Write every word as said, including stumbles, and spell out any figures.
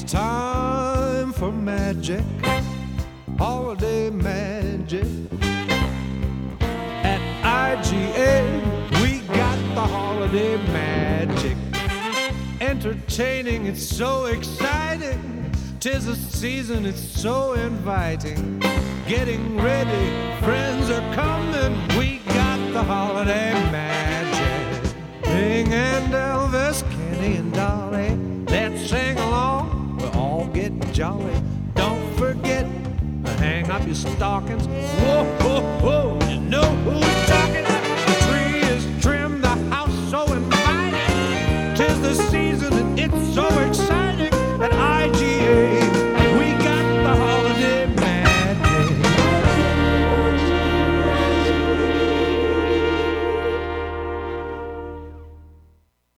time for magic, holiday magic. At I G A, we got the holiday magic. Entertaining, it's so exciting. 'Tis a season, it's so inviting. Getting ready, friends are coming. We got the holiday magic. Bing and Elvis, Kenny and Dolly, let's sing along, we'll all get jolly. Don't forget to hang up your stockings. Whoa, whoa, whoa, you know who's talking. The tree is trimmed, the house so inviting. 'Tis the season and it's so exciting.